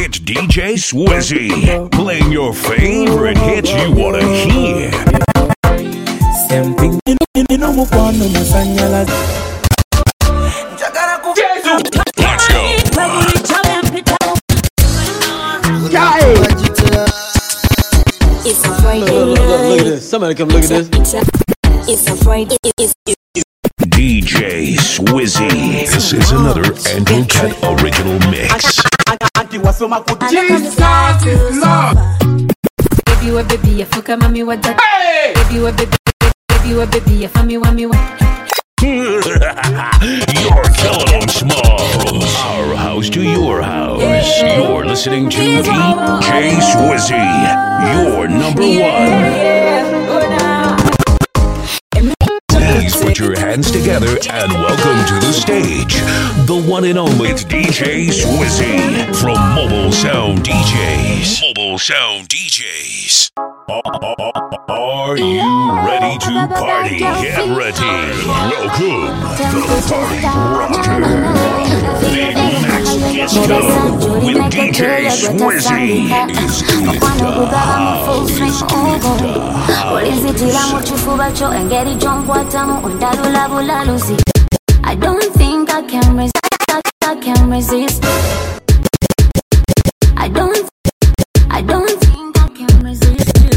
It's DJ Swizzy, playing your favorite hits you want to hear. Same thing, Let's go. It's a Friday. Look at this. Somebody come look at this. It's a Friday. DJ Swizzy. This is another Andrew Cat original mix. Baby, what baby, you fuck a mommy, what that? Baby, what baby, what baby, you for me, what me, what? You're killing them small. From our house to your house. You're listening to DJ Swizzy, your number one. Please put your hands together and welcome to the stage, the one and only DJ Swizzy from Mobile Sound DJs. Mobile Sound DJs. Are you ready to party? Get ready. Welcome, the Party Rocker. Big Max Disco with DJ Swizzy is in the house. I don't think I can resist. I can resist. I don't think I can resist you.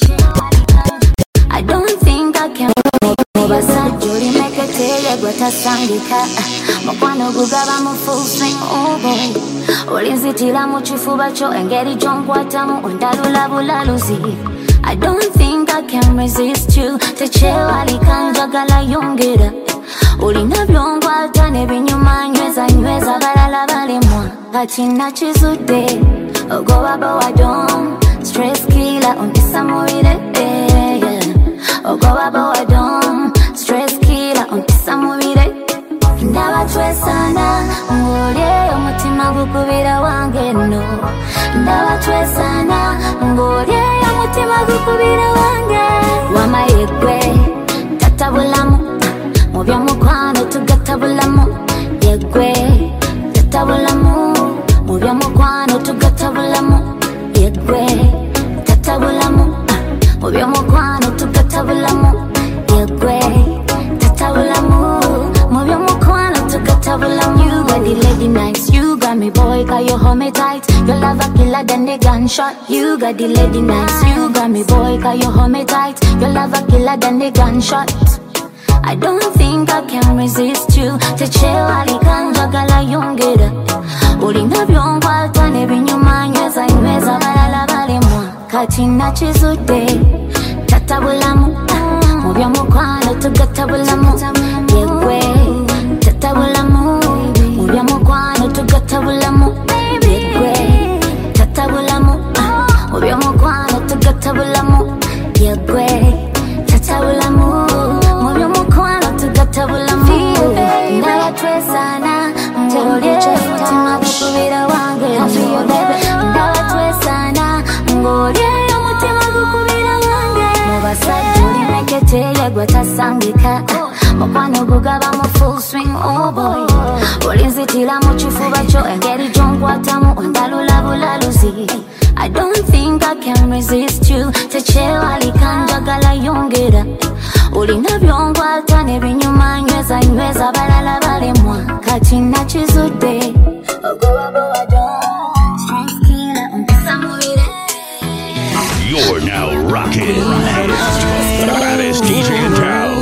I don't think I can. Basajuri make a tell gwata sangika. Makwano gugaba mu full swing, oh boy. Olinzitira mu kifuba kyo engeri gyonkwatamu ondalula bulaluzi. I don't think I can resist you. Tekyewali kanjagala yongera. Olina byongwata n'ebinyuma nyweza balala balemwa. Kati nakizudde ogoba bowadom. Stress killer ontisa mubire. Ogoba bowadom. Stress killer ontisa mubire. Ndaba twesana ng'olyeyo omutima gukubira wange no. Ndaba twesana ng'olyeyo omutima gukubira wange. Wamayegwe tatabulamu mu by'omukwano tugatabulamu. Yegwe tatabulamu mu by'omukwano tugatabulamu. Yegwe tatabulamu mu by'omukwano tugatabulamu. Yegwe tatabulamu mu by'omukwano tugatabulamu. You got the lady nice, you got me boy, got you hold me tight. Your love a killer than the gunshot. You got the lady nice, you got me boy, got you hold me tight. Your love a killer than the gunshot. I don't think I can resist you. Tekyewali kanjagala yongera. Olina byonkwata n'ebinyuma nyweza balala balemwa. Kati nakizudde tatabulamu mu by'omukwano tugatabulamu. Yegwe tatabulamu mu by'omukwano tugatabulamu. Yegwe tatabulamu mu by'omukwano tugatabulamu. Yegwe tatabulamu mu by'omukwano tugatabulamu. Ndaba twesana ng'olyeyo omutima gukubira wange. Ndaba twesana ng'olyeyo omutima gukubira wange. Mu basajja oli meketeye gwe tasangika. Mukwano gugaba mu full swing, oh boy. Olinzitira mu kifuba kyo engeri gyonkwatamu ondalula bulaluzi. I don't think I can resist you. Tekyewali kanjagala yongera. Olina byonkwata n'ebinyuma nyweza balala balemwa. Kati nakizudde ogoba bowadom. Stress killer ontisa mubire. You're now rocking the baddest DJ in town.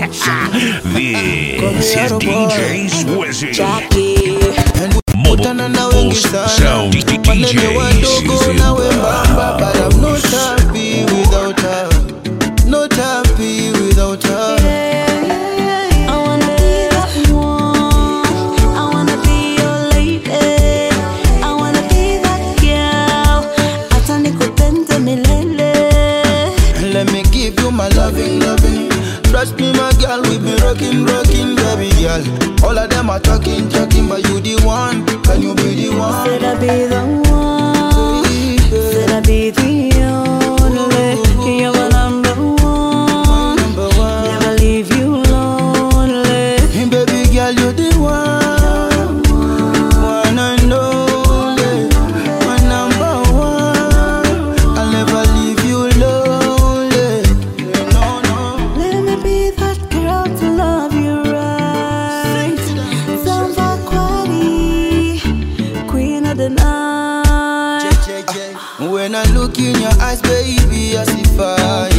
This is DJ Swizzy. Mobile Sound DJs is in the house. But I'm not happy without her. Not happy without her. I wanna be that one. I wanna be your lady. I wanna be that girl. Hata nikupende milele. Let me give you my loving. Trust me, my girl, we be rocking, baby girl. All of them are talking, but you the one. Can you be the one? Said I be the one. Said I be the only. You're my number one. Never leave you lonely. Baby girl, you the one. One and only. the night. When I look in your eyes, baby, I see fire.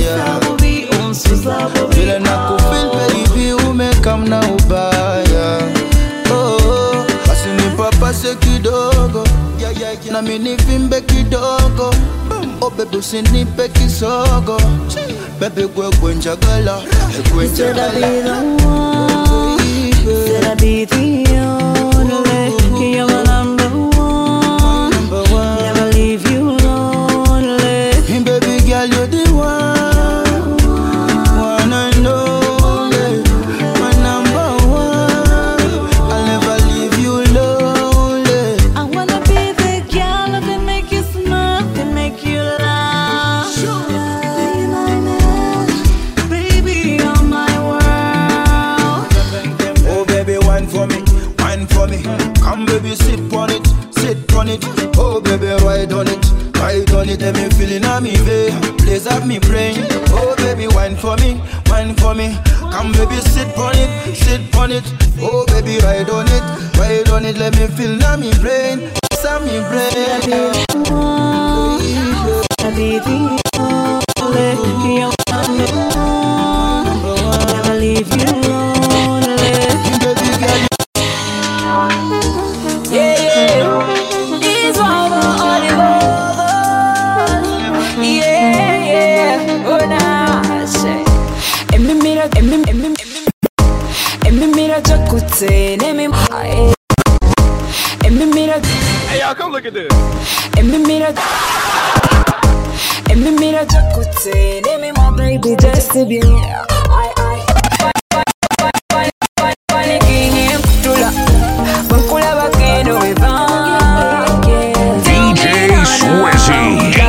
Feel I could feel, baby, who may come now by. Oh, I see me papa say kidogo. Na mini fimbe kidogo. Oh, baby, sini peki sogo. Baby, go njagala. Said I be the one. Said I be the only. You're my number one. Never leave you lonely. Baby girl, you're the one. One and only. My number one. I'll never leave you lonely. I wanna be the girl that make you smile, that make you laugh. Be my man, baby, you're my world. Oh baby, wine for me, wine for me. Come baby, sit on it, sit on it. Oh baby, ride on it, ride on it. Let me feeling on me, babe. Blaze up me brain. Oh baby, wine for me, wine for me. Come baby, sit on it, sit on it. Oh baby, ride on it, ride on it. Let me feel on me brain, on me brain. I be the only. You're my number one. Never leave you lonely. Baby girl, These are the only ones. Yeah. Oh, nah, say. Emi mira jakute, nemi. Emi mira. Hey, y'all, come look at this. Emi mira jakute, nemi my baby just to be. DJ Swizzy.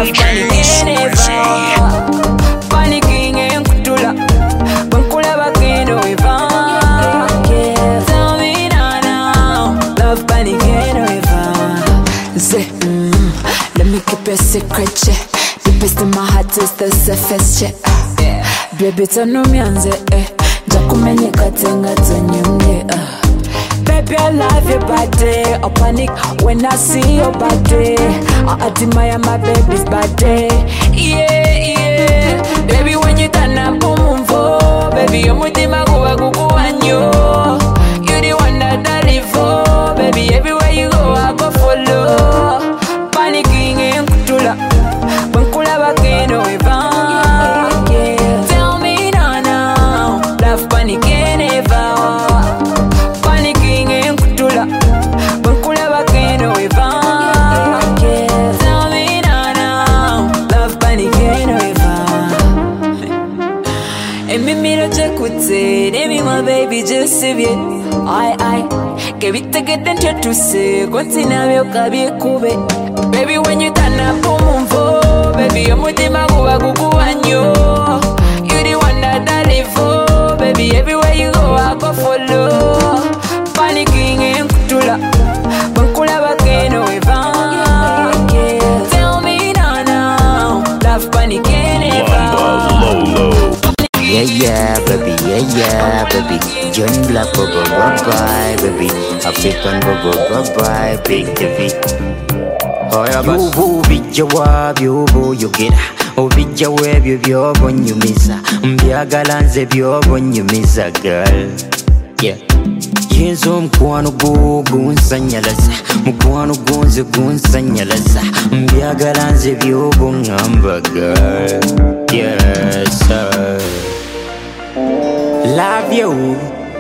Let me keep a secret, yeah. The best in my heart is the surface, yeah. Baby, turn on me and say, Jakumenya katenga tanyumye. Baby, I love your body. I panic when I see your body. I admire my baby's body. Yeah. Baby, when you turn up, boom, baby, you're mutima kuwa kukuwanyo. You the one that I live for. Baby, everywhere you go, I go follow. Panicking in kutula, bankula bakeno evan. Tell me now, love panicking evan. Panicking in kutula, bankula bakeno evan. Tell me now, love panicking evan. And me mira jakute, name my baby just to be. I que viste que te entretuse, continua kabie kube. Baby, when you turn up, boom, baby, you're mutima kuwa kukuwanyo. You the one that I live for, baby, everywhere you go, I go follow. Panicking in kutula, bankula bakeno evan. Tell me now, love panicking evan. Yeah, baby, baby. John Black, bye, baby. African, bye, big baby. You bija wabyo yogera obijja webyo byobonyumiza mbyagala nze byobonyumiza girl. Yeah. Yenzo omukwano gwo gunsanyalaza mukwano gonze gunsanyalaza mbyagala nze byobongamba girl. Yes sir. Love you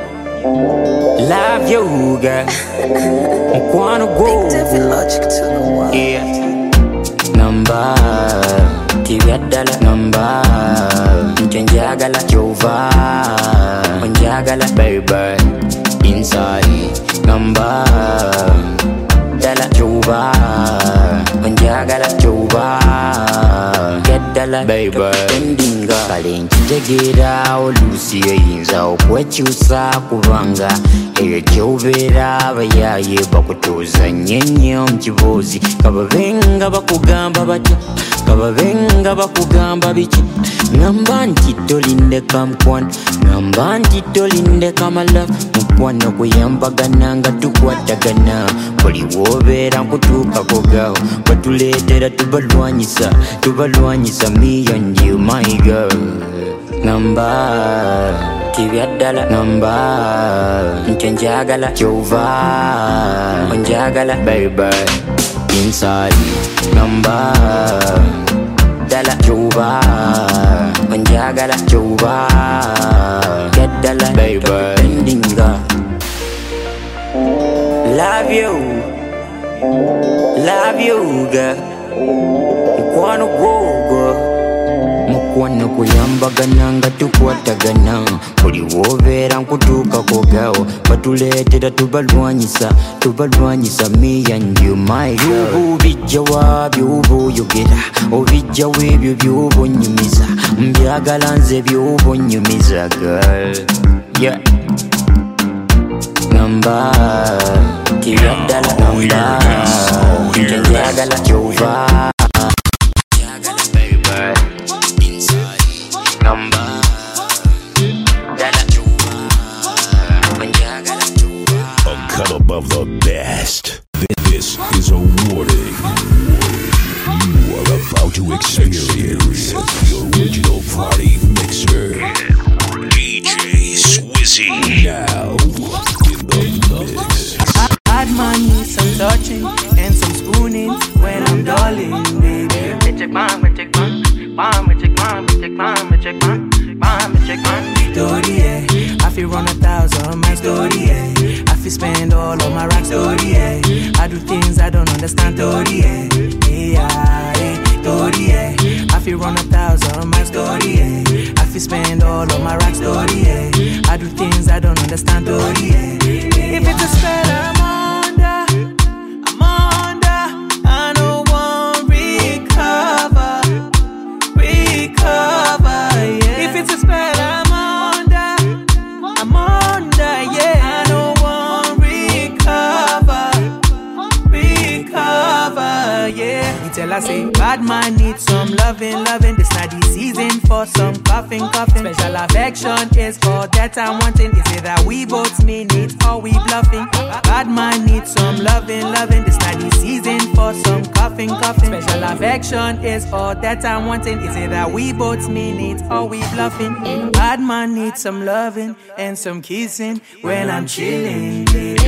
girl. Mukwano gwo. Yeah. Number tibyadala number njenjagala jova onjagala baby inside number dala jova onjagala jova get dala baby endinga kalenjegera olusi eyinza okwekyusa kubanga eyo gy'obeera abayaye bakutuuza nnyo mu kibuuzi kababenga bakugamba batya kababenga bakugamba biki ngamba nti tolindeka mukwano Ngamba ntitolinde kamala mukwano kuyambagana nga tukwatagana buli wobeera nkutuukako gawo batuleetera tubalwanyisa me and you my girl. Ngamba tibyaddala ngamba nti njagala kyova onjagala baby inside ngamba dala kyova onjagala kyova geddala baby endinga love you girl mukwano gwogo mukwano kuyambagana nga tukwatagana buli wobeera nkutuukako gawo batuleetera tubalwanyisa me and you my girl. By'oba obijja by'oba oyogera obijjawo ebyo by'oba onyumiza mbyagala nze by'oba onyumiza girl yeah. Ngamba tibyaddala ngamba njagala kyova A cut above the best. This is a warning. You are about to experience the original party mixer. DJ Swizzy. Now in the mix. Bad man needs some touching and some spooning when I'm darling, baby. Story, yeah. I feel run 1,000 my story, yeah. I feel spend all of my rock story, yeah. I do things I don't understand, story, yeah. Story, yeah. I feel run 1,000 my story, yeah. I feel spend all of my rock story, yeah. I do things I don't understand, story, yeah. If it's a spell I'm under, I don't want recover, yeah. If it's a spell I'm under, yeah. I don't want recover, yeah. Me tell her say, bad man needs some loving. This not the season for some coughing. Special affection is all that I'm wanting. Is it that we both mean it or we bluffing? Bad man needs some loving. This not the season for some coughing. Special affection is all that I'm wanting. Is it that we both mean it or we bluffing? Bad man needs some loving and some kissing when I'm chilling.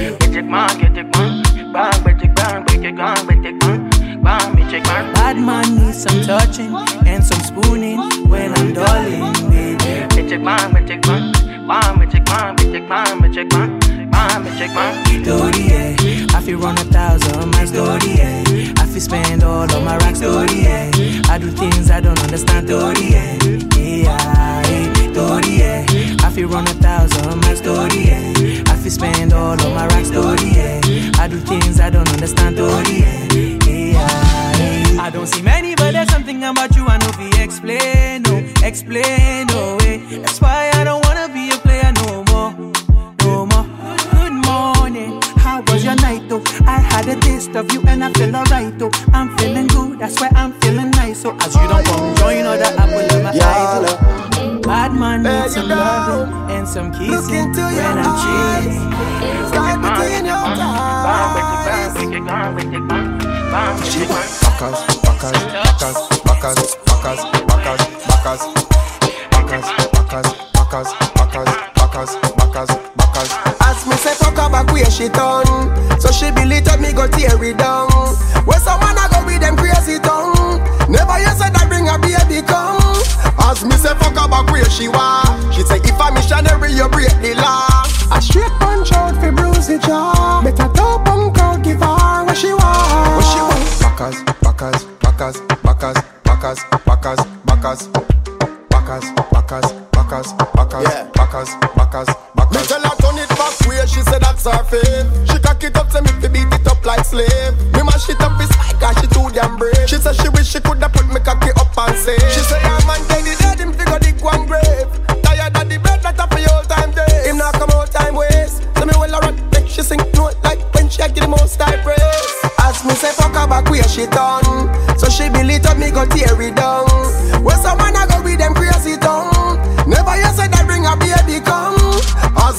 Bad man needs some touching and some spooning when I'm darling, baby. Story, yeah. I feel run 1,000 my story, yeah. I feel spend all of my rock story, yeah. I do things I don't understand, story, yeah. Story, yeah. I feel run 1,000 my story, yeah. I feel spend all of my rock story, yeah. I do things I don't understand, story, yeah. I don't see many, but there's something about you I know if you explain, no way. That's why I don't wanna be a player no more. Good morning, how was your night though? I had a taste of you and I feel alright though. I'm feeling good, that's why I'm feeling nice. So as you don't come join other apple in my eye though. Bad man needs some loving and some kissing when I'm chilling. between your As me say fuck her back where she done, so she believe that me go tear it down. Where someone I go with them crazy tongue, never you said that bring a baby come. As me say fuck her back where she was, she say if I'm missionary you break the law. A straight punch out for bruise the jaw, better top and crowd give her what she want. What she want? Backers. Me tell her turn it back where she said that's her fave. She cock it up to me to beat it up like slave. Me mash it up his spike cause she too damn brave. She said she wish she coulda put me cocky up and say. She say her man dead him figure the one grave. Tired of the bread that for your time day. Him not come out time waste. So me well run make she sing note like when she get the most high praise. As me say fuck her back where she done, so she believe that me go tear it down. Where some man I go with them crazy tongue, never you said that bring a baby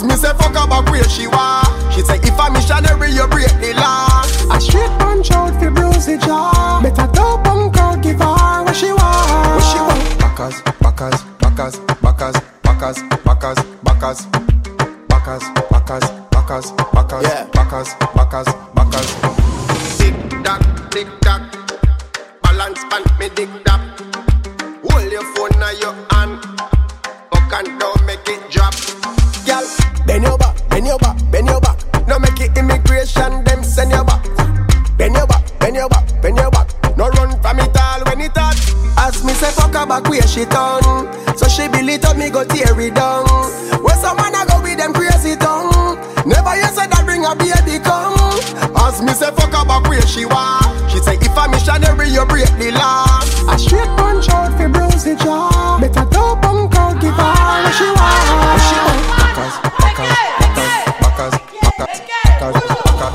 As me say fuck her back where she was. She say if a missionary you break the law. A straight punch out fi bruise the jaw. Better dope punk out, give her what she want. What she want? Backers, backers, backers, backers, backers, backers, backers, backers, backers, backers, backers, backers, backers, backers. Tick tock, balance pan me dick tap. Hold your phone now your hand. Up and down, make it drop. Girl, bend your back, bend your back, bend your back. No make it immigration, them send your back. Bend your back, bend your back, bend your back. No run from it all when it hot. As me say fuck her back where she done. So she build it up, me go tear it down. Where some man a go with them crazy tongue. Never you said that bring a baby come. As me say fuck her back where she was. She say if a missionary you break the law. A straight punch out fi bruise the jaw. Better dope punk out, give her what she want. What she want? Backers, backers, backers, backers, backers, backers.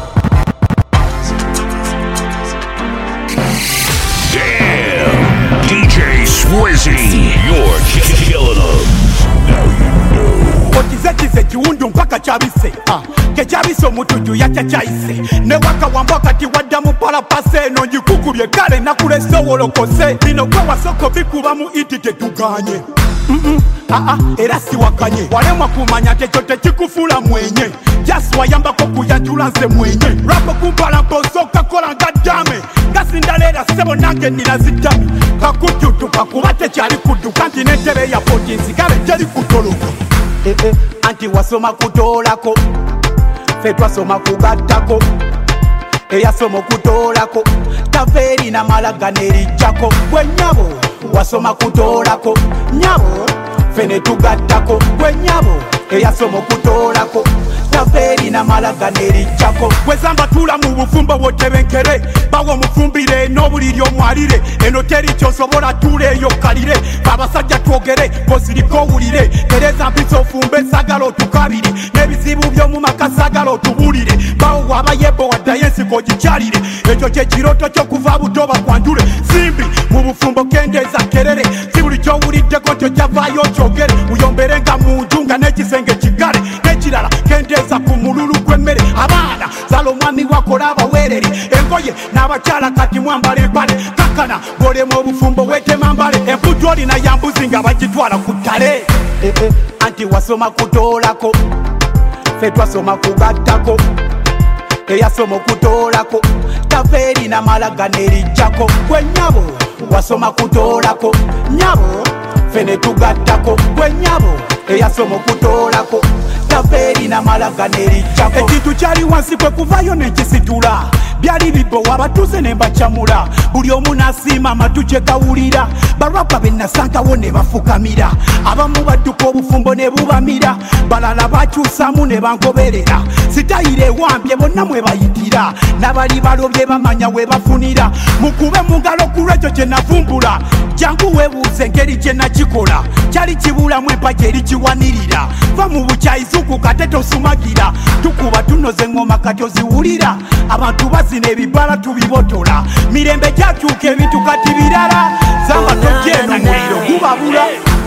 Damn! DJ Swizzy, you're killing them. Now you know. Okize kiwundu mpaka chabise Kechabise omutuju yachachaise Newaka wambaka tiwadda mu palapase No njikukubye kale nakulese wolokose Bino kwe wasoko bikuba mu iti tetuganye era siwakanye walemwa kumanya tekyo tekikufula mwenye Just wayambako kuyanjula nze mwenye Rapo kumpala mposoka kola nga dame Gasindalera sebo nange nirazitami Kakujutu kakuba tekyali kuduka Nti netebe ya poti nsigale teri kutoloka Anti wasoma kutolako Fe twasoma kugattako Eyasoma kutolako Taferi na malaga nerijjako Gwe nyabo wasoma kutolako Nyabo fene tugattako Gwe nyabo eyasoma kutolako Taferi na malaga nerijjako Gwezamba tula mu bufumbo wotebenkere Bawo mufumbire n'obuliri omwalire Eno teri kyosobola tuleeyo kalire Abasajja twogere bosiriko owulire Tereza mpisa ofumbe sagala otukabire N'ebizibu by'omu maka sagala otubulire Bawo wabayebo waddayo ensiko gikyalire Ekyo kye kiroto ky'okuva buto bakwanjule Simbi mu bufumbo kendeeza kerere Si buli ky'owuliddeko kyo kyavaayo kyogere Muyomberenga mu nju nga n'ekisenge kigale N'ekirala kendeeza ku mululu gw'emmere Abaana zala omwami wakola abaweerere Engoye n'abakyala kati mwambala empale Kakkana bw'olema obufumbo weetema mbale Emputu olina yambuzi nga bagitwala ku ttale Anti wasoma kutoolako Fe twasoma kugattako Eyasoma okutoolako Taferi na malaga nerijjako Gwe nyabo wasoma kutoolako Nyabo fene tugattako Gwe nyabo eyasoma okutoolako Taferi na malaga nerijjako Ekintu kyali wansi kwe kuvayo nekisitula Byali bibbo wabatuze ne mbacamula Buli omu n'asiima amatu kye gawulira Barapa be nasangawo ne bafukamira Abamu badduka obufumbo ne bubamira Balala bakyusaamu ne bangoberera Sitayira ewambye bonna mwe bayitira N'abali balobye bamanya we bafunira Mukube mu ngalo ku lwekyo kye navumbula Jangu weebuuze engeri gye nakikola Kyali kibulamu empagi eri kiwanirira Va mu bukyayizuku kate tosumagira Tukuba tunoze ngoma kati oziwulira Abantu bazina ebibala tubibotola Mirembe gyakyuka ebintu kati birala Zamba togyeno muliro gubabula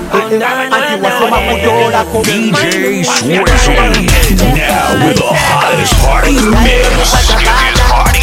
Anti wasoma kutoolako DJ Swizzy, now with the hottest party mix. Get this party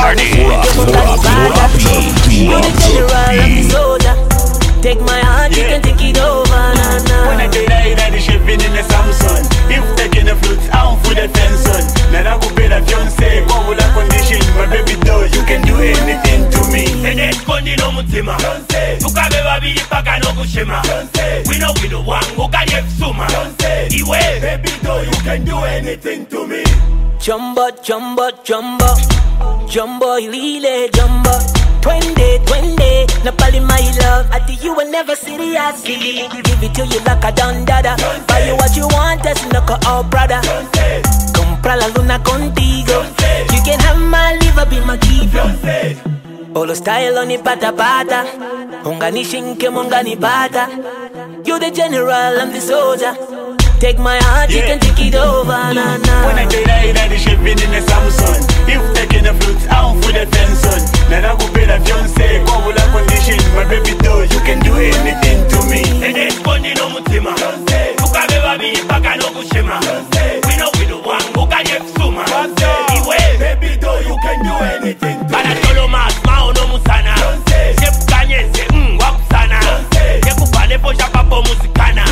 started. Take my heart, you can take it over, nah, nah. When I tell you that the shipping in the Samsung, if taking the flute, I'm for the fence on. Now I go pay the fiance, go with a condition. My baby doll, you can do anything to me. And then kondi no mutima. Tukabe babi paka no kushima. We know one who can have suma. Iwe, baby doll, you can do anything to me. Jumbo, jumbo, jumbo, jumbo, lile jumbo. 20, Napali my love. I think you will never seriously give it to you like a dada. Buy you what you want, that's no oh brother. Compra la luna contigo. You can have my liver, be my gift. Polo style on the pata pata. Ongani shinke, mongani pata. You the general, I'm the soldier. Take my heart, you can take it over, nah, nah. When I tell you that the shipping in the Samsung, if taking the flute, I'm for the fence on. Nana kupenda fiance kwa wula condition. My baby doll, you can do anything to me. Ede kondi no mutima tukabe babi paka no kushema. We know we the one who can get suma. Iwe baby doll, you can do anything to me. Bana tolo mas mao no musana. Chef kanyese wakusana. Yekufane posha papo muzikana.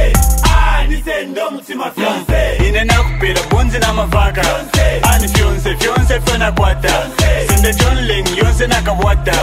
Nisendo mutima fiance. Inena kupira bonzi na mavaka. Ani fiance fena kwata. Sende John yonse nakawata.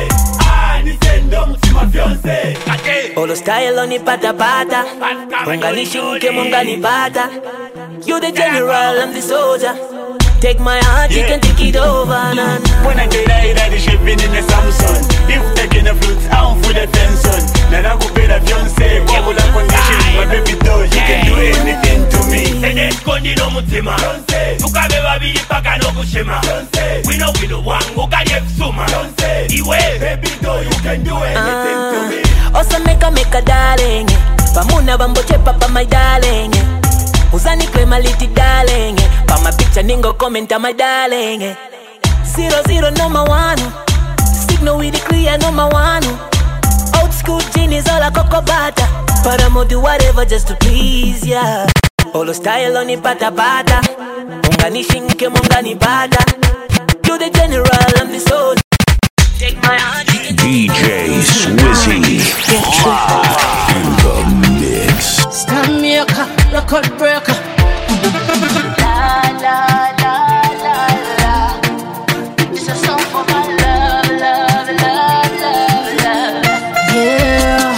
Nisendo mutima fiance. Olo style on the pata pata. Munganishi uke mungani pata. You the general, I'm the soldier. Take my heart, you can take it over. Nah. When I get out, the shipping in the Samsung. If taking the flutes, I'm full of tension. Nana kupenda fiance, kwa wula condition. My baby doll, you can do anything to me. Ede kondi no mutima tukabe babi paka no kushema. We know we the one who can get suma. Iwe baby doll, you can do anything to me. Also make a darling. Pamuna bamboche papa my darling. Uzani krema liti darling. Pa my picture ningo comment my darling. 00 number 1. Signal with the clear number 1. Old school genius all a cocoa butter. But I'ma do whatever just to please ya. Olo style on the pata pata. Mungani shinke mungani bata. You the general, I'm the soldier. Take my heart. DJ Swizzy live in the mix. Stand maker, record breaker. La la la la la. It's a song for my love, love, love, love, love. Yeah,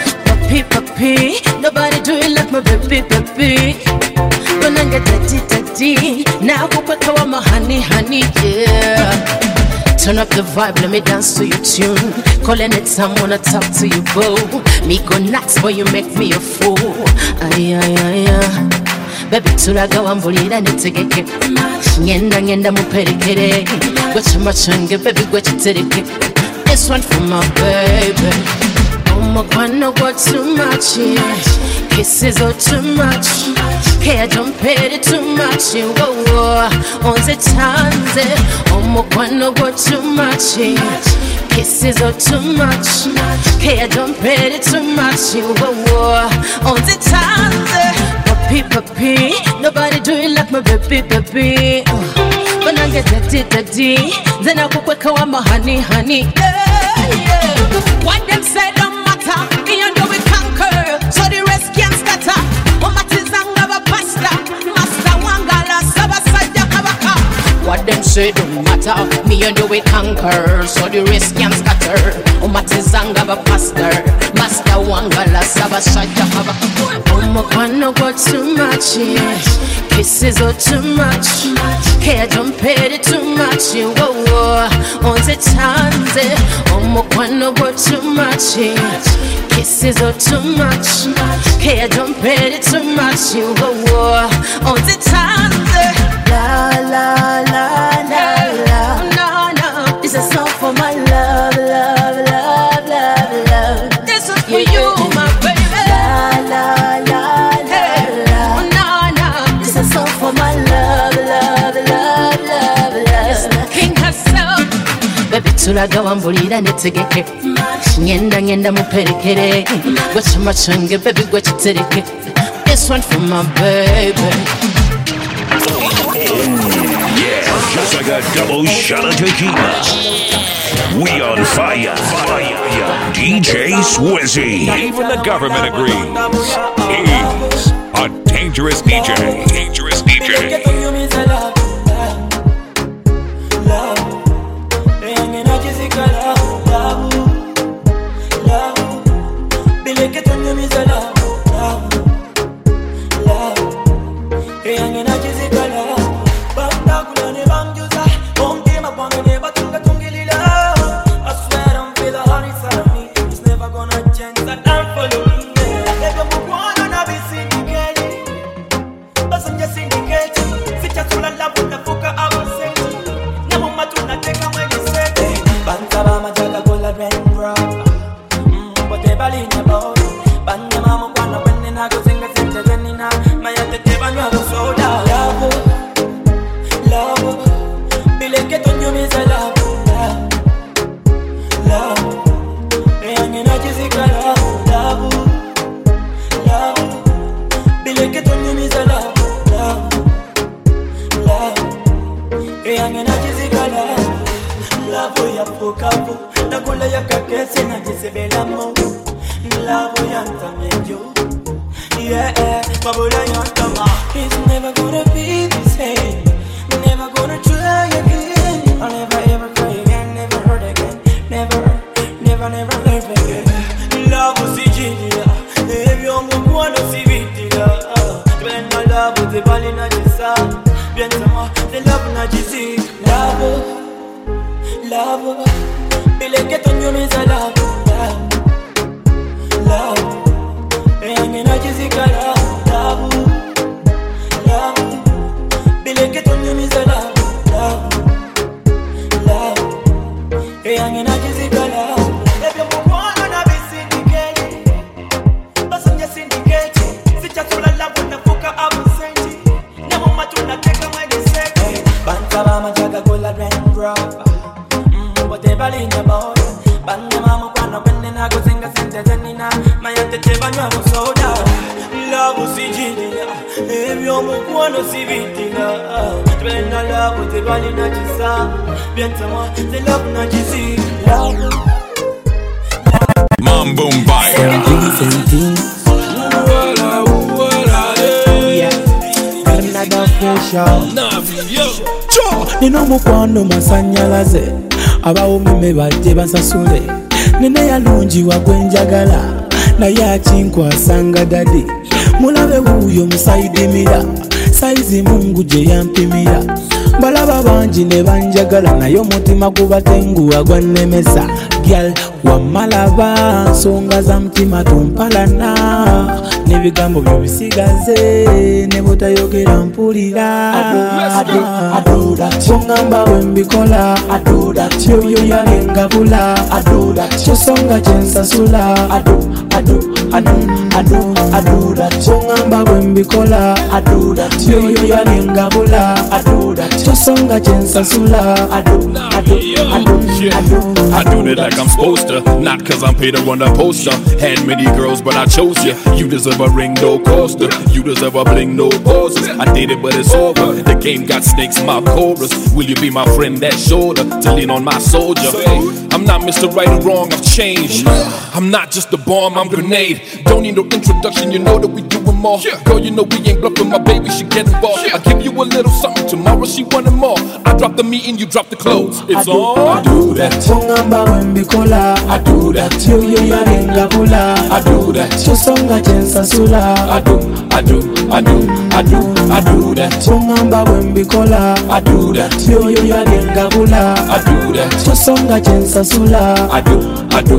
papi, nobody do it like my baby. When I get daddy, now go back to my honey, yeah. Turn up the vibe, let me dance to your tune. Calling it time, wanna talk to you, boo. Me go nuts, boy, you make me a fool. Ay. Baby, tulaga wambulira nitegeke. Ngenda muperekere. Gwacha machange, baby, gwacha tereke. This one for my baby. Oh my God, no go too much, yeah. Kisses are too much. Hey, I don't pay it too much. Whoa, on the times. Oh my God, no go too much. Kisses are too much. Hey, I don't pay it too much. Whoa, on the times. Papi, nobody do it like my baby. When I get daddy, then I go quick with my honey. Yeah. What them say don't matter. Me and you we conquer, so the rest can't scatter. What them say don't matter. Me and you we conquer, so the rest can't scatter. Umatizanga ba pastor, master wangala saba shaja haba. Umokano go too much, yeah. Kisses are too much. Hey, I don't pay it too much. Whoa, on the times. Umokano go too much, yeah. Kisses are too much. Hey, I don't pay it too much. Whoa, on the times. La la la la la. No. This is a song for my love. This is for you, my baby. La la la la. No. This is a song for my love. It's the king herself. Baby, tulaga wambulira nitegeke. Ngenda muperekere. Gwacha machange, baby, gwacha tereke. This one for my baby. Yeah, just like a double shot of tequila. We on fire. DJ Swizzy. Even the government agrees. He's a dangerous DJ. Syndicate. ya focapo, la cola ya kakese na jisebela mo. Love yanta mejo, yeah, babula yanta ma. It's never gonna be the same, never gonna try again. I'll never ever cry again, never hurt again, never love again. Love si jija, ebyo mukwana si vitila. When my love with the bali na jisa, bien sama the love na jisi. Love, bile que tonyo me sa love. Engena jisika love, bile que tonyo me sa love. Engena jisika love. Ebyo mukwana na bisindicate, basonja syndicate. Sichasula love na fuka absenti. Never much una teka mwede seki. Bantaba majaga kola rain rock. Whatever in the boat, bande mama kwano kwende na kuzinga sente zenina, mayate teba nywa musoda. Love si jidila, ebyo mukwano si vitila. Twenda love te bali na jisa, bienta mo te love na jisi. Love, Mambo Mbaya. Another pressure. Nino mukwano masanyalaze. Abawume bajje basasule nene yalungiwa gwenjagala naye akinkwasanga dadi mulabe wuuyo musaidimira saizi mungu gye yampimira balaba bangi ne banjagala naye omutima gubatenguwa gwannemesa gyal wamalaba nsonga za mutima tumpalana n'ebigambo byo bisigaze ne butayogera mpulira aduda kyongamba bwe mbikola aduda yoyo yalengabula aduda kyosonga kyensasula aduda kyongamba bwe mbikola aduda yoyo yalengabula aduda kyosonga kyensasula I do it like I'm supposed to, not cause I'm paid to run a poster. Had many girls, but I chose you. You deserve a ring, no coaster. You deserve a bling, no poses. I dated, but it's over. The game got snakes, my chorus. Will you be my friend, that shoulder to lean on my soldier? I'm not Mr. Right or Wrong, I've changed. I'm not just a bomb, I'm grenade. Don't need no introduction, you know that we doing more. Girl, you know we ain't bluffing, my baby, she get involved. I give you a little something, tomorrow she wanted more. I drop the meat and you drop the clothes. It's on. I do that. Chongamba wembikola. I do that. Yoyo yalengabula. I do that. Chosonga chensasula. I do that. Chongamba wembikola. I do that. Yoyo yalengabula. I do that. Chosonga chensasula. I do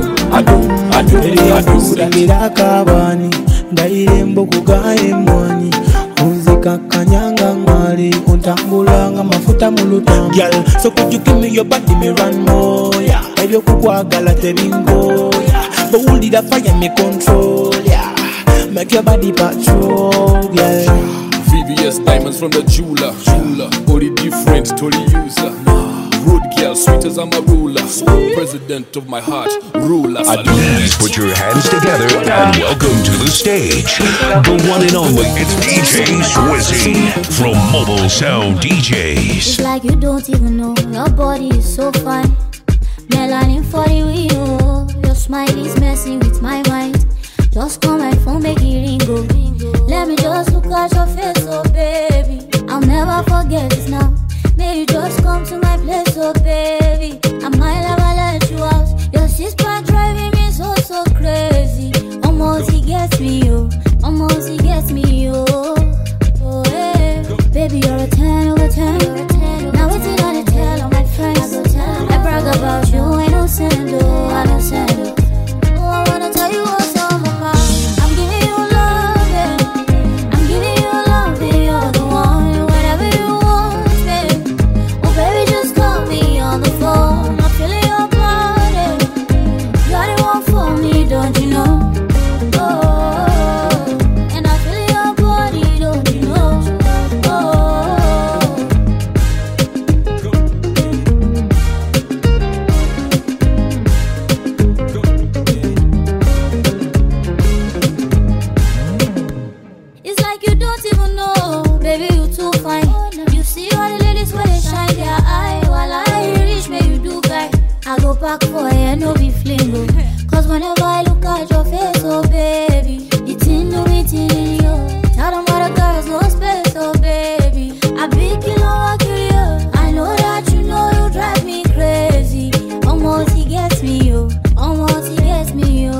that. Kabani ndairembo kugaye mwani unzika kanyanga ngwali untambulanga mafuta mulutambo. Girl, so could you give me your body, me run more, yeah. Ebyo kukwagala tebingo, yeah. But who did I fire me control, yeah. Make your body patrol, yeah. VVS diamonds from the jeweler. Body different to the user. Rude girl, sweet as I'm a ruler. President of my heart, ruler. Please put your hands together and welcome to the stage the one and only, it's DJ Swizzy from Mobile Sound DJs. It's like you don't even know your body is so fine. Melanin for the wheel. Your smile is messing with my mind. Just call my phone, make it ringo. Let me just look at your face, oh baby. I'll never forget this now. May you just come to my place, oh baby. I might never let you out. Your sister driving me so crazy. Almost he gets me, oh. Almost he gets me, oh. Oh, hey. Baby, you're a 10 over 10. Now it's in on the tell all my friends. I brag about you, I don't send, oh. I don't send, oh. Oh, I wanna tell you what's on my mind. I'm giving you love, yeah. I'm giving you love, yeah. You're the one, whatever you want, baby. Oh, baby, just call me on the phone. I'm feeling your body. You're the one for me, don't you know? Oh, and I feel your body, don't you know? Oh. back for you, no be flingo. Cause whenever I look at your face, oh baby, it's in you. Tell them what the girls no space, oh baby. I big kilo, I kill you. I know that you know you drive me crazy. Almost he gets me, yo. Almost he gets me, yo.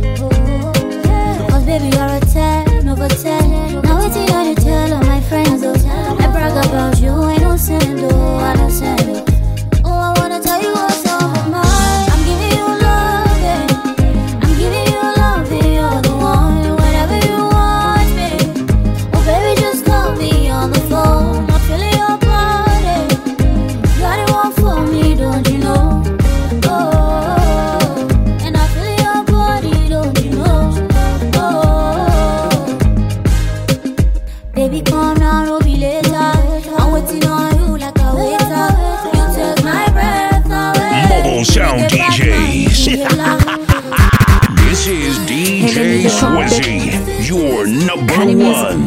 Cause baby, you're a 10 over 10. Now it's in on you tell all my friends, oh. I brag about you, I don't send, oh, I don't send, oh. Oh, I wanna tell you what's on my mind. I'm giving you love, yeah. I'm giving you love, and you're the one. Whenever you want me, oh baby, just call me on the phone. I'm feeling your body. You're the one for me, don't you know? Oh, and I feel your body, don't you know? Oh, baby, come now, no be later. I'm waiting on you like a waiter. You take my breath away. Mobile Sound DJs. This is DJ Swizzy, your number one.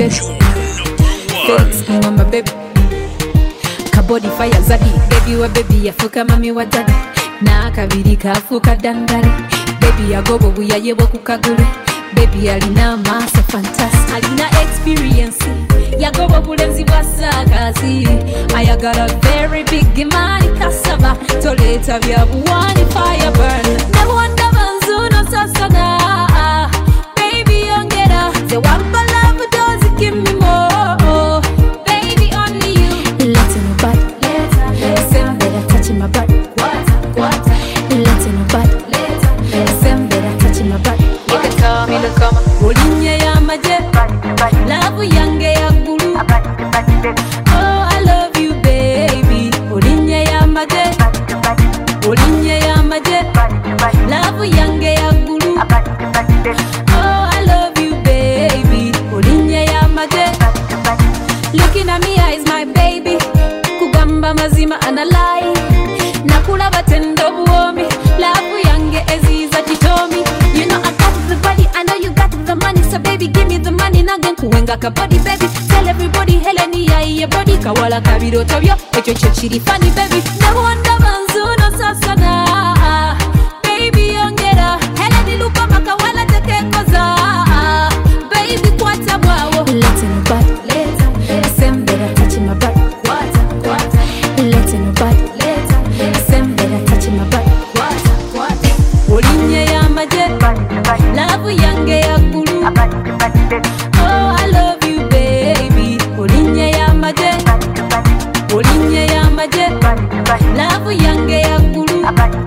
Thanks, mama baby. Kabodi fire zadi, baby wa baby yafuka mami wa daddy. Na kabiri kafuka dangari, baby yagobo buya yebo kukagule. Baby alina masa fantastic, alina experience. Yagobo bulenzi bwasakazi. I got a very big imani kasaba. Toleta vya buwani fire burn. Never wonder banzuno sasana. Baby ongera, ze wamba love does give me more. Baby only you. Letting my body, same better touching my body. Letting my body, same better touching my body. You can tell me to come. Ulinye ya maje, love yange ya guru. Oh, I love you, baby. Ulinye ya maje, ulinye ya maje, love yange ya guru. Oh, I love you, baby. Ulinye ya maje. Looking at me eyes, my baby. Kugamba mazima analai. Nakula batendo buomi. Love yange eziza chitomi. You know I got the body, I know you got the money. So baby, give me the money. Nagen kuwenga kabody, baby. Tell everybody, Heleni ya iye body. Kawala kabiro tobyo, echo chiri funny, baby. Never wonder banzuno sasana. Baby ongera, Heleni lupa makawala teke koza. Baby kwata wawo. Letting my body, same better touching my body. Letting my body, same better touching my body. Ulinye ya maje, love yange ya guru. Oh, I love you, baby. Ulinye ya maje, ulinye ya maje, love yange ya guru.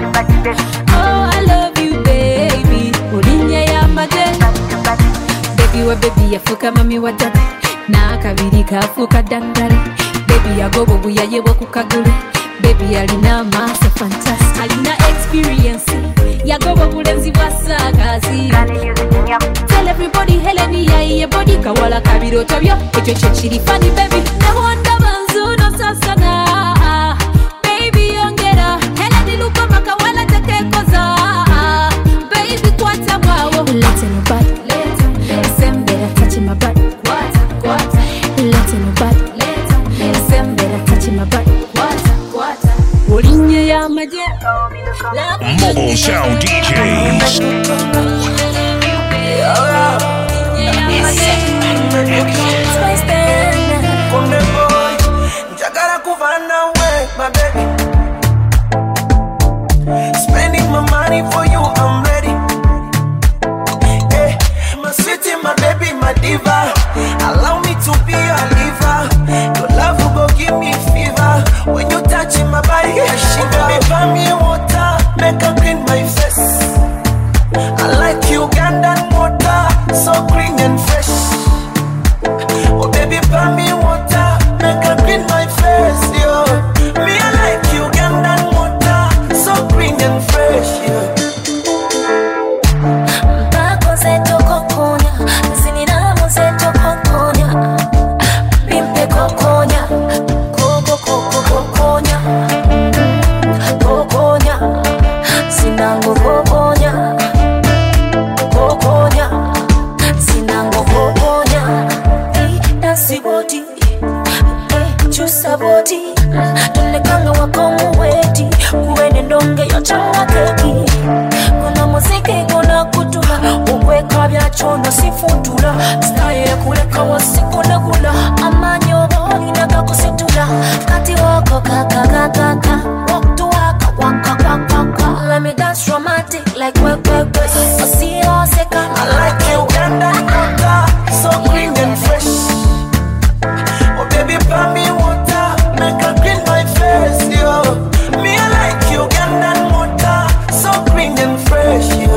Oh, I love you, baby. Ulinye ya maje. Baby wa baby yafuka mami wa dada. Na kabiri kafuka dangari. Baby yagobo buya yebo kukagule. Baby alina masa fantastic, alina experience. Yagobo bulenzi bwasakazi. Tell everybody Heleni ya iye body. Kawala kabiro tobyo, echo chiri funny, baby. Never wonder banzuno sasana. Baby ongera, Heleni lupa makawala teke koza. Baby kwata wawo. Letting my body, same better touching my body. Letting my body, same better touching my body. Ulinye ya maje, Mobile Sound DJs. Jagara kuvana we, my baby. Spending my money for you, I'm ready. Hey, my city, my baby, my diva. Allow me to be your liver. Your love will go give me fever. When you touch my body, I shiver. Baby, buy me water, make her clean my face. I like Ugandan water, so clean and fresh. Oh baby, buy me water, make her clean my face, yo. Me I like Ugandan water, so clean and fresh, yo. Bako zeto kokonya, zininamu zeto kokonya. Bimpe kokonya, koko koko kokonya. Kokonya, sinango kokonya. Kokonya, sinango kokonya. Nasi body, juice body. Tunekanga wako muweti kuwene ndonge yochanga keki kuna muziki kuna kutula ukweka byachono sifutula style kuleka wasikuna kula amanyobo inakakusitula kati wako kaka walk to waka let me dance romantic like we see all second I like you so clean and fresh oh baby pour me water make her clean my face yo me I like you Ugandan water so clean and fresh yo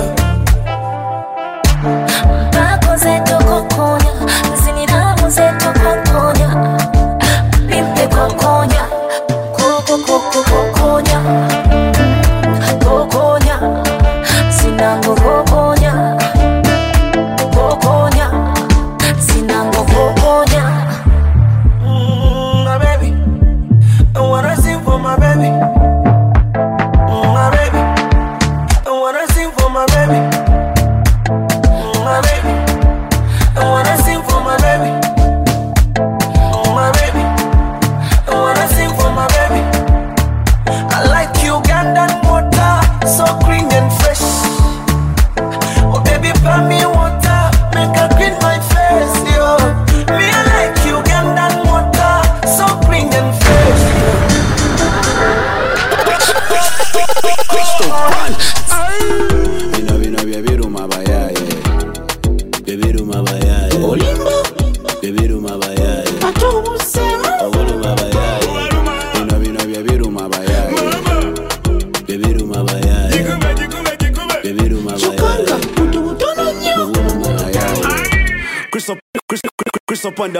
Bako zeto kokonya ziniramu zeto kokonya Pimpe kokonya Koko kokonya Kokonya Sinango kokonya Kokonya Sinango kokonya my baby I wanna sing for my baby my baby I wanna sing for my baby my baby I wanna sing for my baby my baby I wanna sing for my baby I like Ugandan water so clean and fresh oh baby pour me water make her clean my face yo me I like Ugandan water so clean and fresh Vino vyaviru mabayaye Vyaviru mabayaye Olimbo Vyaviru mabayaye Obulu mabayaye Vino vyaviru mabayaye Vyaviru mabayaye Vyaviru mabayaye Obulu mabayaye Chris up on the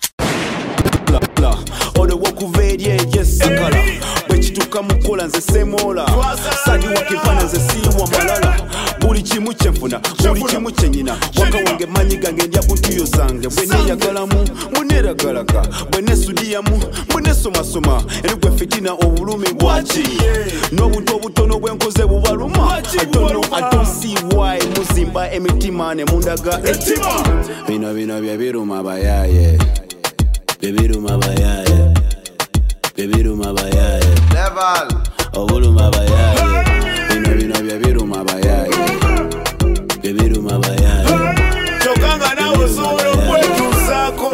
Ode wakuvedye yesikala Bwechituka mukola nze semola Sadi wakipana nze siwa malala Buli chimu chenfuna, buli chimu chenyina Waka wange manyiga ngendya kuntuyo zange Bwene yagalamu, munera galaka Bwene sudiyamu, bwene soma Enugwe fitina obulumi bwachi Nobuto butono bwenkoze bubaluma I don't see why Muzimba emitima ne mundaga etima Vino vyaviru mabayaye Bebiru mabayaye Bebiru mabayaye Level Obulu mabayaye Vino vyaviru mabayaye Bebiru mabayaye Chokanga na usoro kwetu zako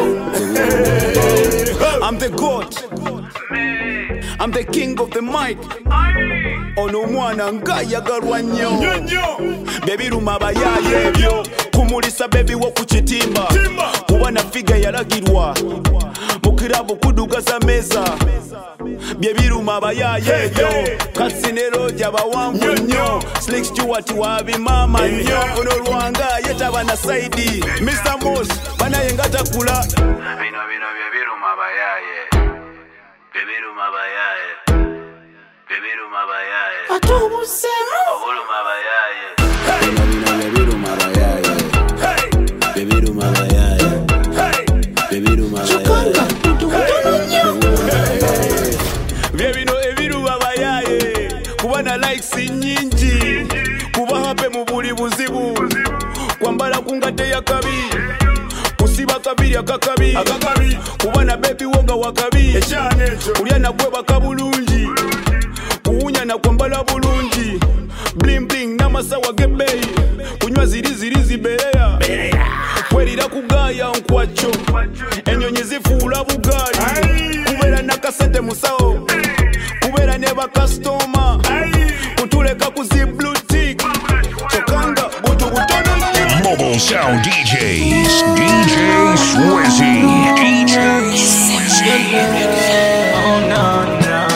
I'm the God I'm the king of the mic Ono mwana ngaya garwanyo Bebiru mabayaye byo Kumulisa baby wo kuchitimba Kuba na figa yalagirwa Mukirabu kudugaza meza Byebiru mabayaye byo Katsinero jaba wangu nyo Slick Stewart wabi mama nyo Ono ruanga yetaba na saidi Mr. Moss bana yengata kula Vino byebiru mabayaye Bebiru mabayaye Bebiru mabayaye Obulu mabayaye Vino byebiru mabayaye Bebiru mabayaye Bebiru mabayaye Vyebino ebiru babayaye Kuba na likes nyingi Kuba hape mubuli buzibu Kwambala kungate ya kabi Kusiba kabiri akakabi Kuba na baby wonga wakabi Kulia na kweba kabulungi Kuunya na kwambala bulungi Bling bling na masawa gebei Kunywa zirizi berea Kwerira kugaya nkwacho Enyonyi zifuula bugali Kubera nakasente musao Kubera neba customer Kutuleka kuzi blue tick Chokanga butu butono Mobile Sound DJs, DJ Swizzy, DJ Swizzy. Oh no.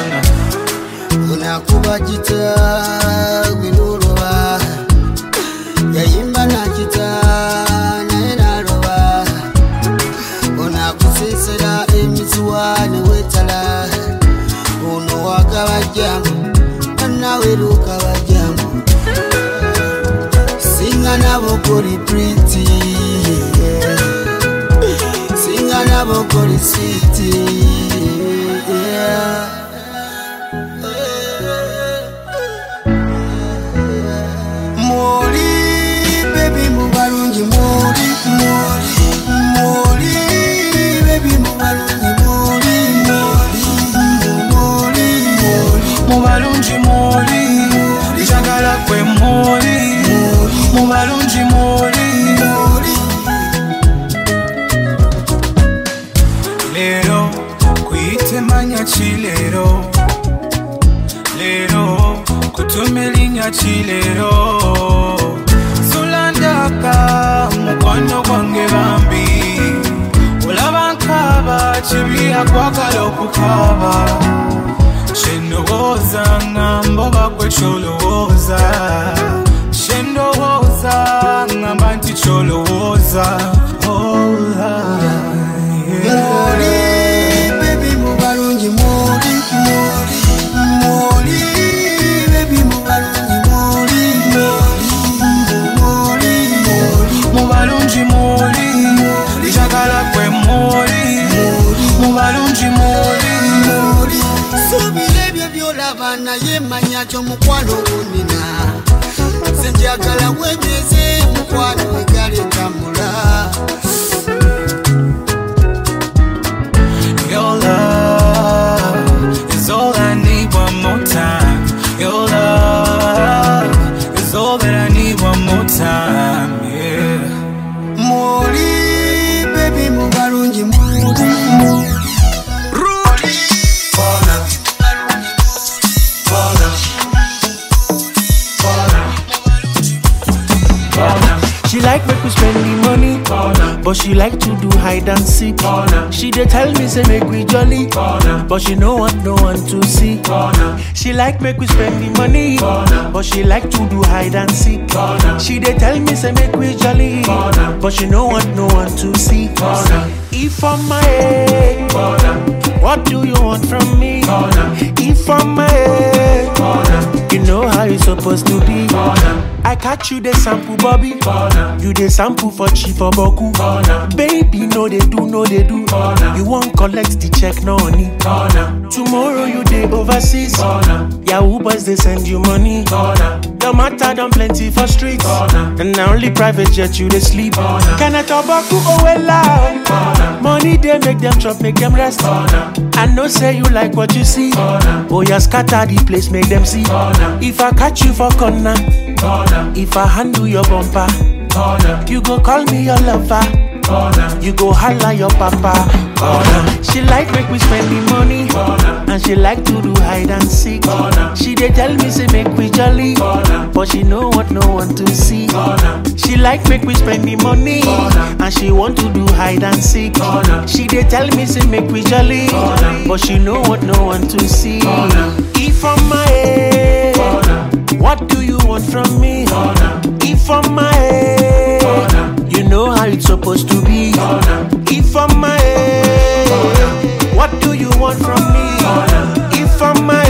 Unakuba jita winuroba Yayimba na jita nenaroba Unakusisira emisuwa newetala Uno waka wajamu Anaweruka wajamu Singa nabo kuri pretty Singa nabo kuri sweet yeah. Mori, baby, mubarungi mori, baby, mubarungi mori, njagala kwe muli mu balungi muli lero kuyite manya ki lero kutume linnya ki lero sulandaka mukono gwange bambi olaba nkaba kibi akwagala okukaba shendowooza ngamba bakwe kyolowooza shendowooza ngamba nti kyolowooza Moli, baby mubalungi moli, moli, baby mubalungi moli, mubalungi moli njagala kwe moli mubalungi moli subira ebyo byolaba naye manya ky'omukwano gunina senjagala wegeze mukwano egale tambula. Your love is all I need one more time. Your love is all that I need one more time. Yeah. Moli, baby, mubalungi moli. Rudy. She like make we spend the money, but she like to do hide and seek. She dey tell me say make we jolly, but she no want no one to see. She like make we spend the money, but she like to do hide and seek. She dey tell me say make we jolly, but she no want no one to see. If I'm my head, what do you want from me? If I'm my head, you know how you supposed to be. I catch you the sample Bobby, you the sample for cheap for Boku. Baby, no they do. You won't collect the check, no honey. Tomorrow you day overseas, Yahoo boys they send you money. Your matter done plenty for streets, and now only private jet you they sleep. Can I talk about oh well loud? Money they make them chop, make them rest. I know say you like what you see. Oh yeah, scatter the place, make them see. If I catch you for corner, if I handle your bumper, you go call me your lover, you go holla your papa. She like make we spend the money, and she like to do hide and seek. She dey tell me say make we jolly, but she no want no one to see. She like make we spend the money, and she want to do hide and seek. She dey tell me say make we jolly, but she no want no one to see. If I'm my head, what do you want from me? If I'm my head, you know how it's supposed to be. If I'm my head, what do you want from me? If I'm my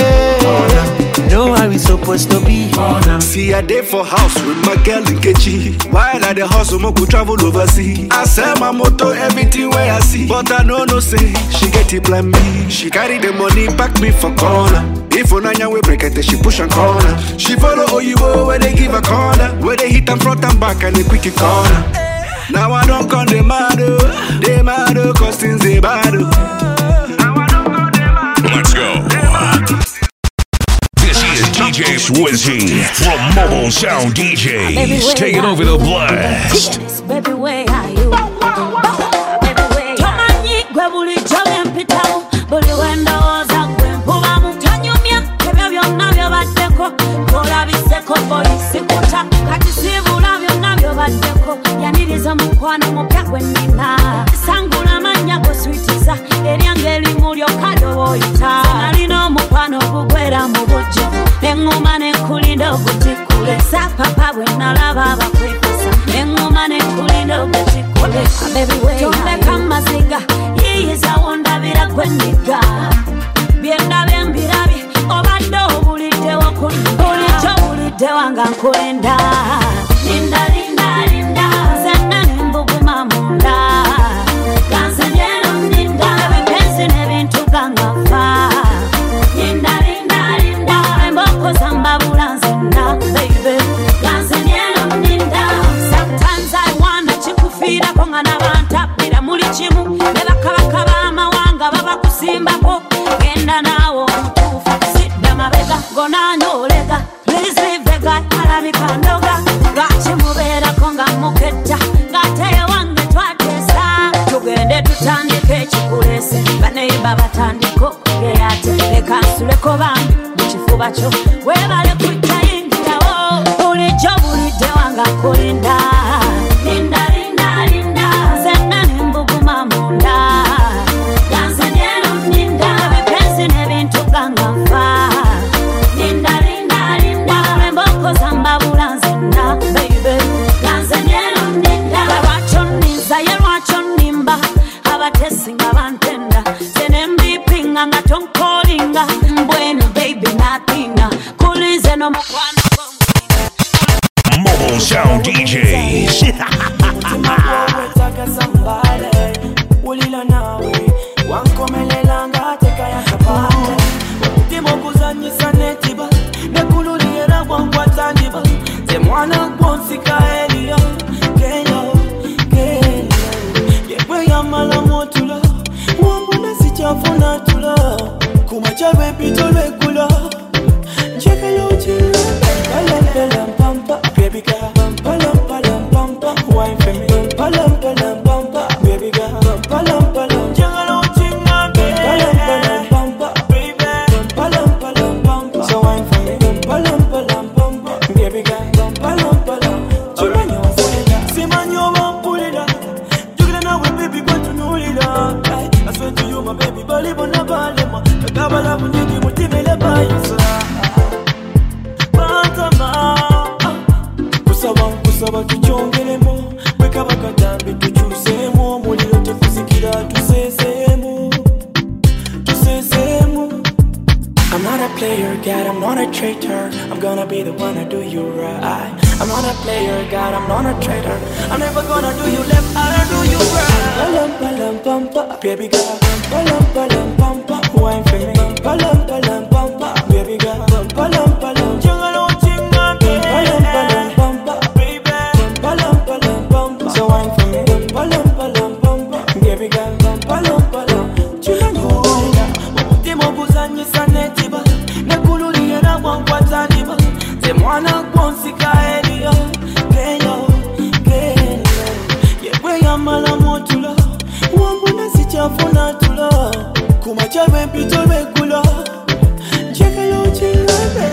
head, know how it's supposed to be. See a day for house with my girl in Kechi. While at the hustle, mo could travel overseas. I sell my motor, everything where I see. But I know no say, she get it plan B. She carry the money, back me for corner. If Onanya we break it, she push and corner. She follow Oyibo where they give a corner. Where they hit and front and back and they quick it corner. Now I don't come they mad, cause things they bad. Let's go. This is DJ Swizzy from Mobile Sound DJs, taking over the blast. Baby, where are you? Baby, where are you? Gwe jole mpitamu, buli wenda oza gwe mpubamu. Tanyumya, kebyo byonna byobaddeko, kola biseko polisi kuta. Kati sibula byonna byobaddeko, yaniriza mukwano mupya gwe nnina. Sangula mannya go sweetiza, eryange erimu lyokka ly'oyita. Nalina omukwano gugwera mu bujjuvu, n'eŋŋuma n'enkulinda ogutikule. Sapapa bwe nalaba abakwekasa, n'eŋŋuma n'enkulinda ogutikule. Baby, where tombeka maziga, yiyiza wondabira gwe nniga. Byendabye mbirabye, obadde obuliddewo kunni. Bulijjo buliddewo nga nkulinda. Linda, zenna n'embuguma munda. Gansenyero nninda, ebipensi n'ebintu gangafa. Linda, emboko zambabula nzenna, baby. Gansenyero nninda. Sometimes I wanna chikufiirako nga nabantappira muli kimu. Ne bakabaka b'amawanga babakusimbako. Genda naawo omutuufu, sidda mabega, gona n'olega. Please leave mulabika ndoga lwaki mubeerako nga muketta ng'ate wange twatesa tugende tutandika ekikuleese baneiba batandika okugeyate leka nsuleko bambi mu kifuba kyo weebale kujjayingirawo bulijjo bulidde wanga kulinda linda linda linda zenna nembuguma munda ganzenyero ninda bipenzi n'ebintu ganga nfa linda linda linda emboko zambabula nzenna baby ganzenyero ninda lwakyo nninza ye lwakyo nnimba abatesi nga bantenda senembipinga nga tonkolinga mbwenu baby natinga kulize n'omukwano Mobile Sound DJs. ulila nawe wankomelelanga teka yakapate ndimo kuzanyisa netiba nekululiera wankwataniba temwana gwonsika eliyo keyo yebwe yamala motula wambuna sichafuna tula kumacha rwepito lwegula chekalochila palam pampa baby girl palam pampa wine for me palam pampa baby girl palam chekalochila palam pampa baby palam pampa so wine for me palam pampa baby girl palam chimanyo wasela simanyo mampulida jugila nawe baby kwatunulida I swear to you my baby balibo na balema takabala buniji mutimele bayisa kusaba tuchongelemo weka bakatambi tuchusemo muliro tekuzikira tusesemo I'm not a player, God, I'm not a traitor. I'm gonna be the one to do you right. I'm not a player, God, I'm not a traitor. I'm never gonna do you left, I'll do you right. Palam pampa, baby girl. Palam pampa, wine for me. Palam pampa, baby girl. Palam jingalo jinga, palam pampa, baby. Palam pampa, so wine for me. Palam pampa, baby girl. Palam jingo. Timo buzanyisa netiba, nekululiera wankwataniba. Temwana gwonsika eliyo, keyo. Yebwe yamala motula, wambuna sichafuna tula. Kumacha rwempito lwegula, chekalo chingabe.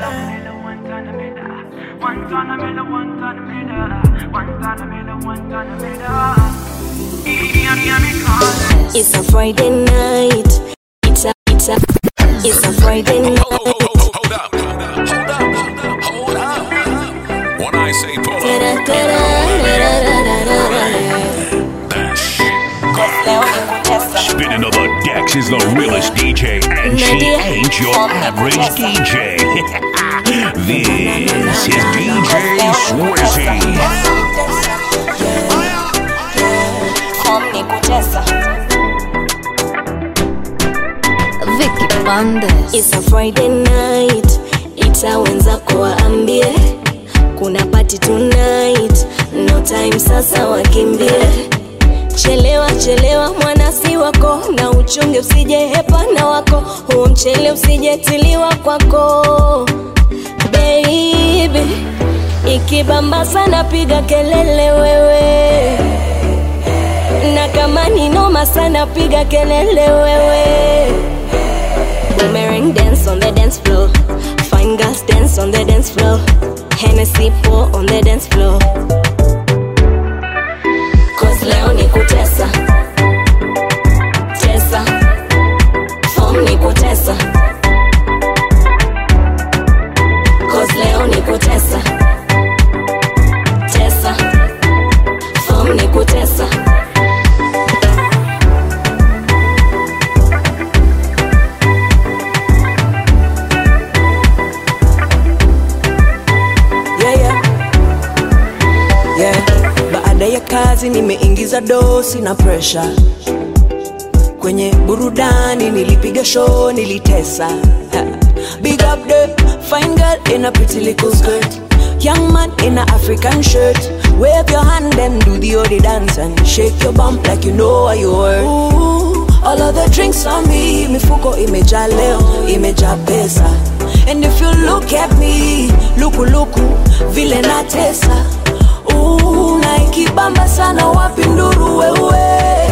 It's a Friday night. It's a Friday night. Hold up. When I say pull up, spinning on the decks is the realest DJ, and she ain't your average DJ. This is DJ Swizzy. Vicky Bandes. It's a Friday night. Itawenza kuwaambie kuna party tonight. No time sasa wakimbie. Chelewa mwana si wako, na uchunge usije hepana wako, huo mchele usije tiliwa kwako. Baby, ikibamba sana piga kelele wewe, na kama ni noma sana piga kelele wewe. Boomerang dance on the dance floor, fine girls dance on the dance floor, Hennessy pour on the dance floor. Cause leo ni kutesa, form ni kutesa. Cause leo ni kutesa, form ni kutesa. Baada ya kazi nimeingiza dosi na pressure, kwenye burudani nilipiga show nilitesa. Big up the fine girl in a pretty little skirt, young man in a African shirt. Wave your hand and do the odi dance and shake your bump like you know what you were. Ooh, all of the drinks on me, mifuko imejaa leo, imejaa pesa. And if you look at me, luku vile natesa. Na ikibamba sana wapi nduru wewe.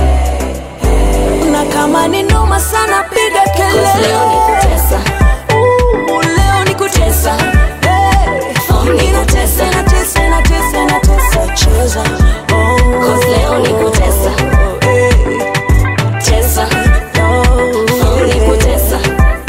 Na kama ni noma sana piga kelele. Leo nikutesa. Leo nikutesa. Ninatesa, natesa, natesa, natesa, cheza. Cause leo nikutesa. Tesa. Nikutesa.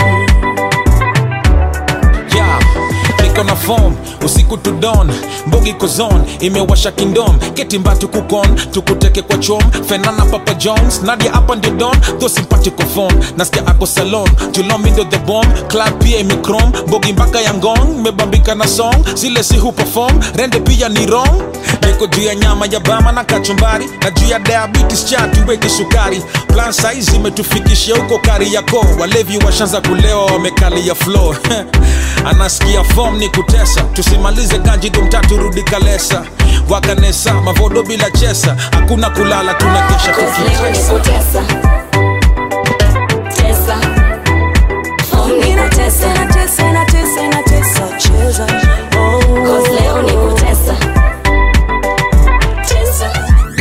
Yeah, niko na form, usiku to dawn. Mbogi kozon, imewasha kingdom. Keti mbatu kukon, tukuteke kwa chom. Fenana Papa Jones, Nadia up on the dawn. Though sympathico phone, nasikia ako salon. Julomi ndo the bomb, club pia imikrom. Mbogi mbaka ya ngong, mebambika na song. Zile si hu perform, rende pia ni wrong. Niko juu ya nyama ya bama na kachumbari. Na juu ya diabetes chatu weki sukari. Plan size imetufikisha huko kari yako. Walevi washanza kulewa wamekali ya flow. Anasikia form ni kutesa. Tusimalize ganji dumtatu rudi kalesa. Wakanesa, mavodo bila chesa. Hakuna kulala tunakesha tukitesa. Tesa. Ninatesa, natesa, natesa, natesa, cheza. Cause leo nikutesa. Tesa.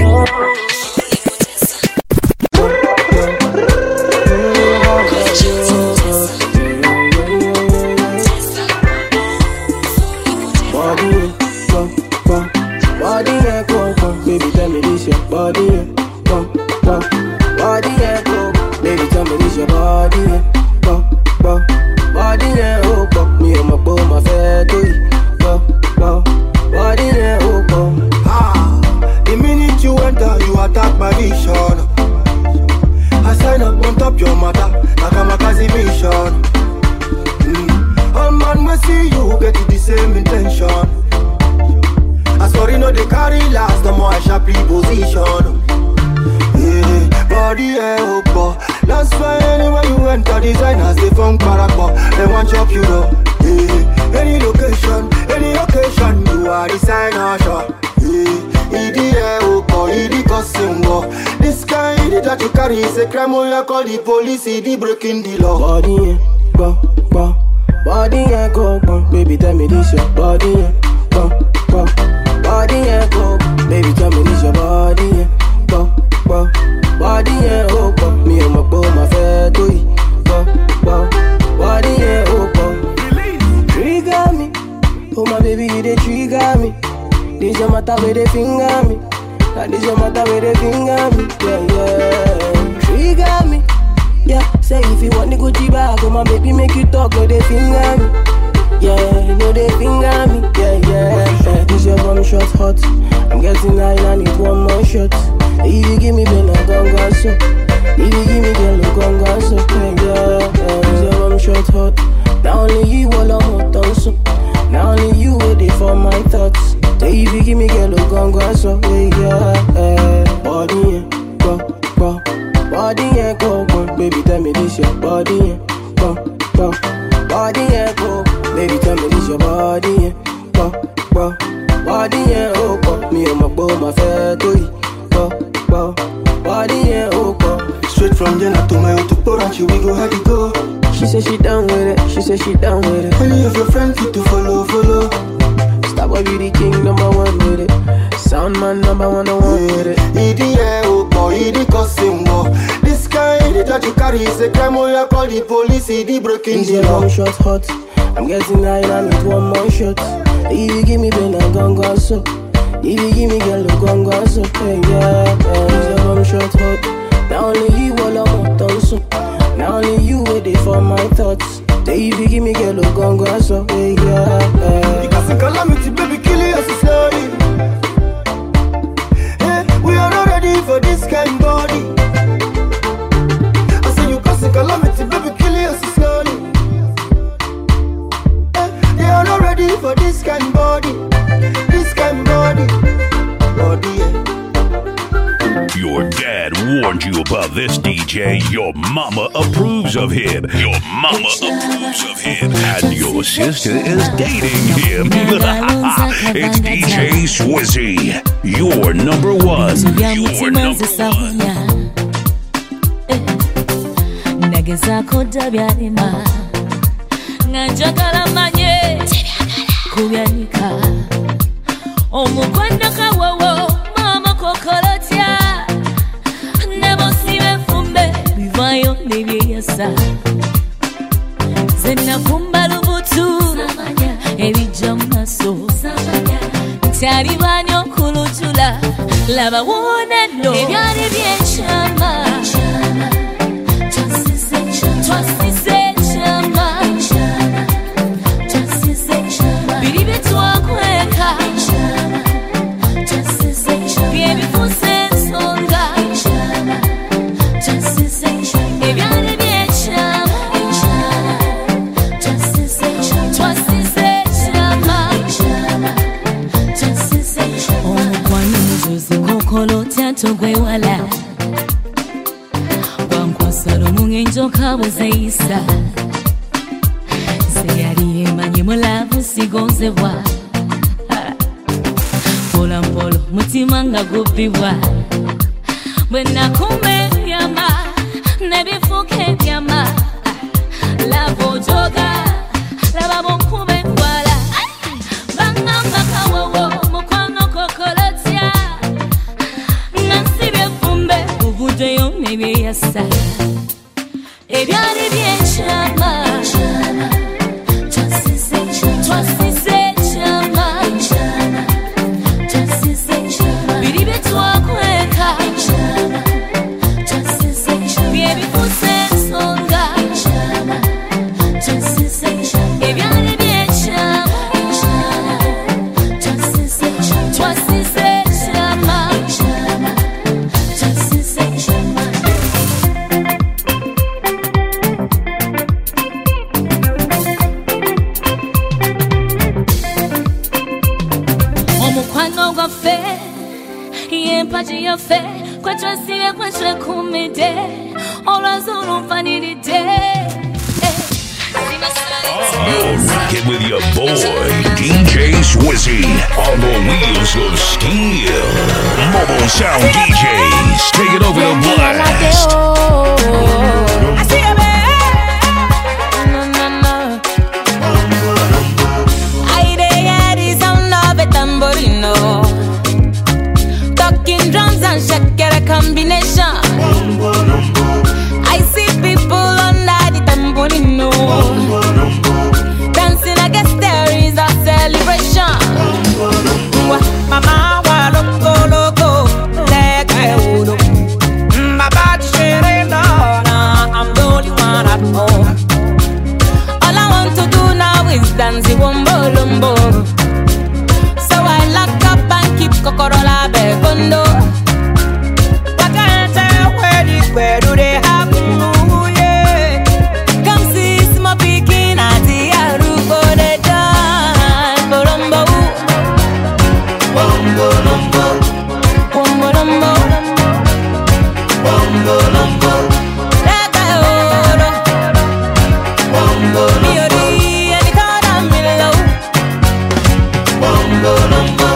Baby, tell me this your body, yeah. Body, yeah, go. Baby, tell me this your body, yeah. Body, yeah, oh, go. Me and my boy, my fair to you. Body, yeah, oh, go. The minute you enter, you attack my vision. I sign up on top your mother, like I'm a Kazi mission. All man will see you get the same intention. I sorry no they carry last, the more I sharply position. Yeah, body yeah, oh, that's why anywhere you enter, designers they funk character. They want chop you up. Yeah, any location, any occasion, you are designer shop. Yeah, EDA oh, ED costume oh. This kind that you carry is a crime. You call the police, ED breaking the law. Body yeah, body yeah, go, baby tell me this your body yeah, body yeah, go. Baby, tell me this your body, yeah. Body, yeah, oh, go. Me and my boy, my fair to you. Body, yeah, oh, go. Trigger me. Oh, my baby, you dey trigger me. This your matter where they finger me. Like this your matter where they finger me. Yeah. Trigger me. Yeah, say if you want the Gucci bag, oh, my baby, make you talk where they finger me. Yeah, no they finger me, yeah. This your one shot hot. I'm getting high and I need one more shot. If you give me ben I gon' so. If you give me girl I gon' so. Yeah, this your one shot hot. Not only you all I'm hot on so. Not only you waiting for my thoughts. So if you give me girl I gon' so. Yeah, body yeah, go. Body yeah, go. Baby tell me this your body yeah, go. Body yeah, go. Baby, tell me this your body, yeah. Body, yeah, oh, go. Me and my boy, my fair to you. Body, yeah, oh, go. Straight from Jenna to my auto pour and we go how to go. She said she down with it, she said she down with it. Any of your friends fit to follow. Stop boy be the king, number one with it. Sound man, number one with it. EDA, oh, go, ED costume, oh. This kind that you carry is a crime, oh, you call the police, ED breaking the law. This shot hot. I'm getting high and I need one more shot. If you give me ben I gon' so. If you give me girl I gon' so. Yeah, this your one shot hot. Not only you all I'm hot on so. Not only you waiting for my thoughts. If you give me girl I gon' so. Yeah, you got some calamity, baby, kill it slowly. Yeah, we are not ready for this kind body. I say you got some calamity, baby, kill it slowly. You're not ready for this kind body. Yeah. Your dad warned you about this DJ. Your mama approves of him. And your sister is dating him. It's DJ Swizzy. Your number one. Njagala manye kubyanika omukwano kawowo mama kokolotya nebosibe fumbe bivayo nebyeyasa zenafumba lubutu ebijja mumaso tyalibani okulutula laba wonano ebyali byekyama twasise ekyama biri byetwakweka byebifuse ensonga ebyali byekyama twasise ekyama omukwano muzuzi kokolo tyatogwewala wankwasala omungenjoka bwezeyisa seyali emanyi mulavu sigonzebwa mpolampola mutima nga gubbibwa bwe nakuma ebyama nebifuuka ebyama lava ojoga laba bonkuba engwala bangamba kawowo mukwano kokolotya nansibye fumbe obuddeyo nebyeyasa ebyali byekyama twasise ekyama biri byetwakweka byebifuse ensonga ebyali byekyama twasise ekyama omukwano gwaffe yempaji yaffe kwetwasibe kwetwekumidde olwazulumfaniridde Rock it with your boy, DJ Swizzy, on the wheels of steel. Mobile Sound DJs, take it over the blast. Talking drums and shakera combination. I see people under the tambourino, dancing like there is a celebration. Mama wa loco loco, like I would. My body sharing on, I'm the only one at home. All I want to do now is dance wombo lumbo. So I lock up and keep Kokorola Bekondo. I can't tell where do they have to, yeah. Come see my picking at the Arugo de Dan Colombo. Bombo Lombo, Bombo Lombo, Bombo Lombo, Lagaoro, Bombo Miori, and Caramillo, Bombo Lombo.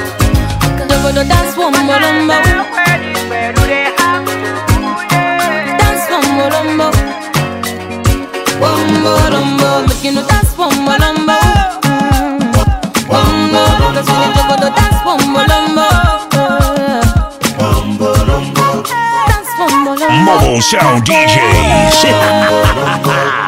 the dance woman, Where do they have? Wombolombo, wombolombo, make you no dance wombolombo. Wombo, cause when you juggle the dance wombolombo. Mobile Sound DJs.